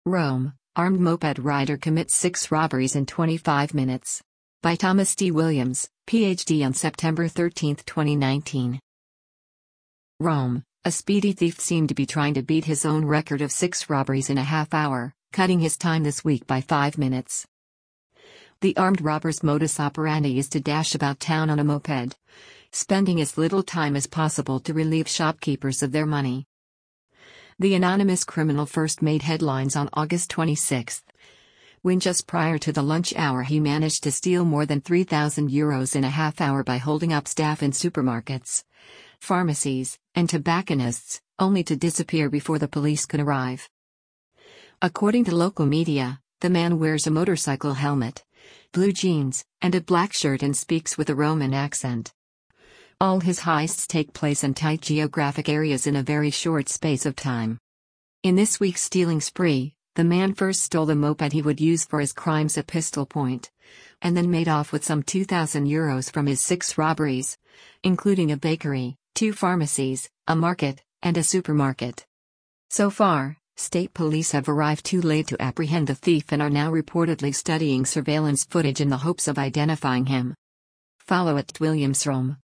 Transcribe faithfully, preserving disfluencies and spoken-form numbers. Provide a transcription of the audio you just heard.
Rome, armed moped rider commits six robberies in twenty-five minutes. By Thomas D. Williams, P H D on September thirteenth, twenty nineteen. Rome, a speedy thief seemed to be trying to beat his own record of six robberies in a half hour, cutting his time this week by five minutes. The armed robber's modus operandi is to dash about town on a moped, spending as little time as possible to relieve shopkeepers of their money. The anonymous criminal first made headlines on August twenty-sixth, when just prior to the lunch hour he managed to steal more than three thousand euros in a half hour by holding up staff in supermarkets, pharmacies, and tobacconists, only to disappear before the police could arrive. According to local media, the man wears a motorcycle helmet, blue jeans, and a black shirt and speaks with a Roman accent. All his heists take place in tight geographic areas in a very short space of time. In this week's stealing spree, the man first stole the moped he would use for his crimes at pistol point, and then made off with some two thousand euros from his six robberies, including a bakery, two pharmacies, a market, and a supermarket. So far, state police have arrived too late to apprehend the thief and are now reportedly studying surveillance footage in the hopes of identifying him. Follow at Williams Rome.